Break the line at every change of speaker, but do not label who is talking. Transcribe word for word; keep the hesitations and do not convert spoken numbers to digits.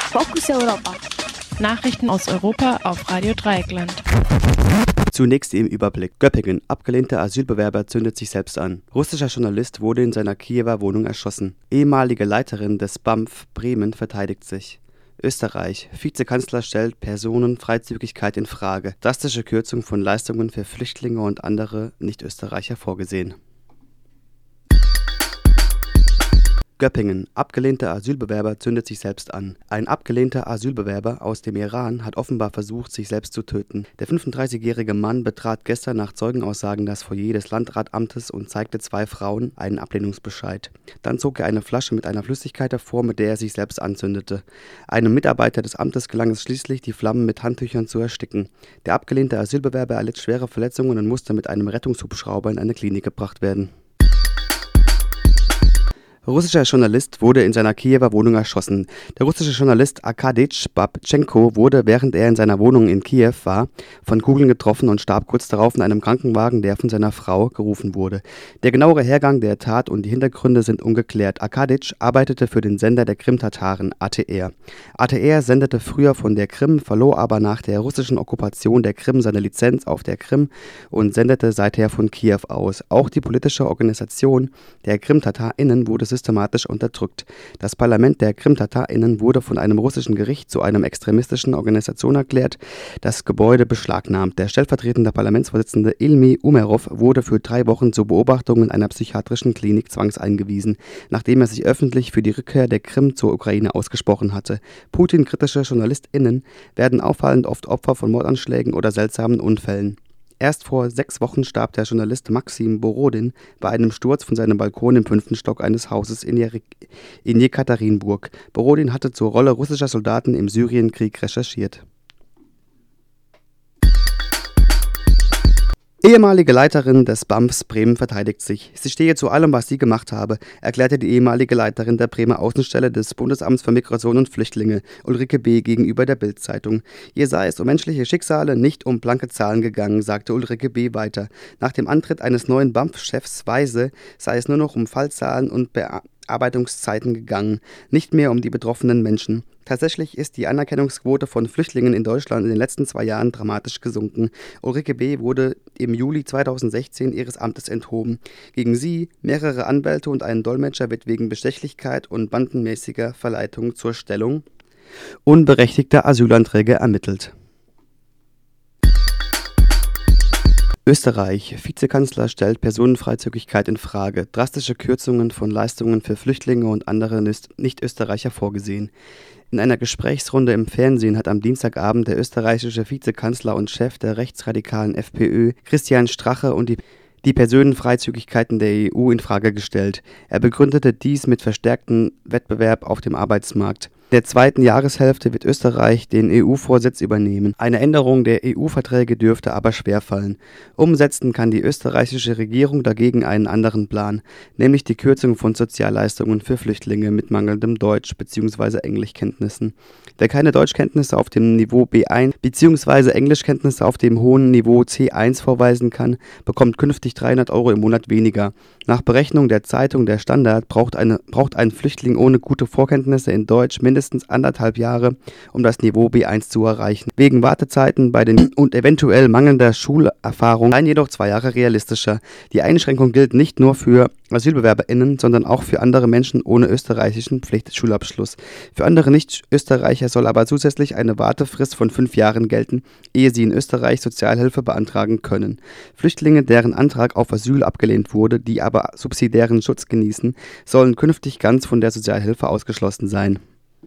Fokus Europa.
Nachrichten aus Europa auf Radio Dreieckland.
Zunächst im Überblick. Göppingen. Abgelehnter Asylbewerber zündet sich selbst an. Russischer Journalist wurde in seiner Kiewer Wohnung erschossen. Ehemalige Leiterin des B A M F Bremen verteidigt sich. Österreich. Vizekanzler stellt Personenfreizügigkeit in Frage. Drastische Kürzung von Leistungen für Flüchtlinge und andere Nicht-Österreicher vorgesehen. Göppingen. Abgelehnter Asylbewerber zündet sich selbst an. Ein abgelehnter Asylbewerber aus dem Iran hat offenbar versucht, sich selbst zu töten. Der fünfunddreißigjährige Mann betrat gestern nach Zeugenaussagen das Foyer des Landratamtes und zeigte zwei Frauen einen Ablehnungsbescheid. Dann zog er eine Flasche mit einer Flüssigkeit hervor, mit der er sich selbst anzündete. Einem Mitarbeiter des Amtes gelang es schließlich, die Flammen mit Handtüchern zu ersticken. Der abgelehnte Asylbewerber erlitt schwere Verletzungen und musste mit einem Rettungshubschrauber in eine Klinik gebracht werden. Russischer Journalist wurde in seiner Kiewer Wohnung erschossen. Der russische Journalist Arkadij Babtschenko wurde, während er in seiner Wohnung in Kiew war, von Kugeln getroffen und starb kurz darauf in einem Krankenwagen, der von seiner Frau gerufen wurde. Der genauere Hergang der Tat und die Hintergründe sind ungeklärt. Arkadij arbeitete für den Sender der Krim-Tataren, A T R. A T R sendete früher von der Krim, verlor aber nach der russischen Okkupation der Krim seine Lizenz auf der Krim und sendete seither von Kiew aus. Auch die politische Organisation der Krim-TatarInnen wurde systematisch unterdrückt. Das Parlament der KrimTatarInnen wurde von einem russischen Gericht zu einer extremistischen Organisation erklärt, das Gebäude beschlagnahmt. Der stellvertretende Parlamentsvorsitzende Ilmi Umerov wurde für drei Wochen zur Beobachtung in einer psychiatrischen Klinik zwangseingewiesen, nachdem er sich öffentlich für die Rückkehr der Krim zur Ukraine ausgesprochen hatte. Putin-kritische JournalistInnen werden auffallend oft Opfer von Mordanschlägen oder seltsamen Unfällen. Erst vor sechs Wochen starb der Journalist Maxim Borodin bei einem Sturz von seinem Balkon im fünften Stock eines Hauses in, Jer- in Jekaterinburg. Borodin hatte zur Rolle russischer Soldaten im Syrienkrieg recherchiert. Ehemalige Leiterin des B A M Fs Bremen verteidigt sich. Sie stehe zu allem, was sie gemacht habe, erklärte die ehemalige Leiterin der Bremer Außenstelle des Bundesamts für Migration und Flüchtlinge, Ulrike B., gegenüber der Bild-Zeitung. Ihr sei es um menschliche Schicksale, nicht um blanke Zahlen gegangen, sagte Ulrike B. weiter. Nach dem Antritt eines neuen B A M F-Chefs Weise sei es nur noch um Fallzahlen und Bearbeitungszeiten gegangen, nicht mehr um die betroffenen Menschen. Tatsächlich ist die Anerkennungsquote von Flüchtlingen in Deutschland in den letzten zwei Jahren dramatisch gesunken. Ulrike B. wurde im Juli zweitausendsechzehn ihres Amtes enthoben. Gegen sie, mehrere Anwälte und einen Dolmetscher wird wegen Bestechlichkeit und bandenmäßiger Verleitung zur Stellung unberechtigter Asylanträge ermittelt. Österreich. Vizekanzler stellt Personenfreizügigkeit in Frage. Drastische Kürzungen von Leistungen für Flüchtlinge und andere Nicht-Österreicher vorgesehen. In einer Gesprächsrunde im Fernsehen hat am Dienstagabend der österreichische Vizekanzler und Chef der rechtsradikalen FPÖ, Christian Strache, und die die Personenfreizügigkeiten der E U in Frage gestellt. Er begründete dies mit verstärktem Wettbewerb auf dem Arbeitsmarkt. In der zweiten Jahreshälfte wird Österreich den E U-Vorsitz übernehmen. Eine Änderung der E U-Verträge dürfte aber schwerfallen. Umsetzen kann die österreichische Regierung dagegen einen anderen Plan, nämlich die Kürzung von Sozialleistungen für Flüchtlinge mit mangelndem Deutsch- bzw. Englischkenntnissen. Wer keine Deutschkenntnisse auf dem Niveau B eins bzw. Englischkenntnisse auf dem hohen Niveau C eins vorweisen kann, bekommt künftig dreihundert Euro im Monat weniger. Nach Berechnung der Zeitung Der Standard braucht, eine, braucht ein Flüchtling ohne gute Vorkenntnisse in Deutsch mindestens mindestens anderthalb Jahre, um das Niveau B eins zu erreichen. Wegen Wartezeiten bei den und eventuell mangelnder Schulerfahrung seien jedoch zwei Jahre realistischer. Die Einschränkung gilt nicht nur für AsylbewerberInnen, sondern auch für andere Menschen ohne österreichischen Pflichtschulabschluss. Für andere Nicht-Österreicher soll aber zusätzlich eine Wartefrist von fünf Jahren gelten, ehe sie in Österreich Sozialhilfe beantragen können. Flüchtlinge, deren Antrag auf Asyl abgelehnt wurde, die aber subsidiären Schutz genießen, sollen künftig ganz von der Sozialhilfe ausgeschlossen sein.